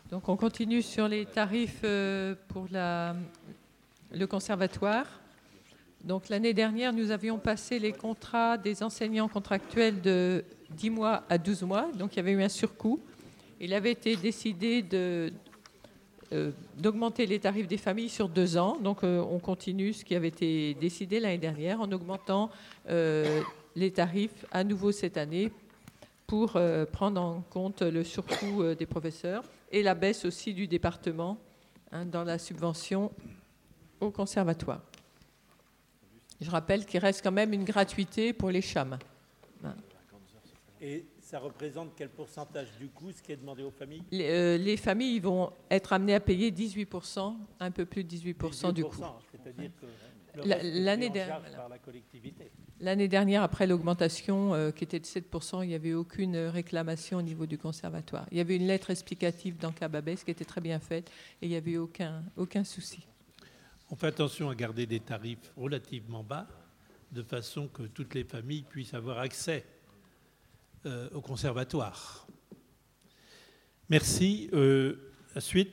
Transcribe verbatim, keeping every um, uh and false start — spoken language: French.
Donc on continue sur les tarifs euh, pour la, le conservatoire. Donc l'année dernière, nous avions passé les contrats des enseignants contractuels de dix mois à douze mois. Donc il y avait eu un surcoût. Il avait été décidé de, euh, d'augmenter les tarifs des familles sur deux ans. Donc euh, on continue ce qui avait été décidé l'année dernière en augmentant euh, les tarifs à nouveau cette année pour euh, prendre en compte le surcoût euh, des professeurs et la baisse aussi du département hein, dans la subvention au conservatoire. Je rappelle qu'il reste quand même une gratuité pour les C H A M. Et ça représente quel pourcentage du coût, ce qui est demandé aux familles ? Les, euh, les familles vont être amenées à payer dix-huit pour cent, un peu plus de dix-huit pour cent du coût. C'est-à-dire que le La, reste est l'année, pris en dernière, charge par la collectivité. L'année dernière, après l'augmentation euh, qui était de sept pour cent, il n'y avait aucune réclamation au niveau du conservatoire. Il y avait une lettre explicative dans Cababès qui était très bien faite et il n'y avait aucun, aucun souci. On fait attention à garder des tarifs relativement bas, de façon que toutes les familles puissent avoir accès euh, au conservatoire. Merci. Euh, la suite.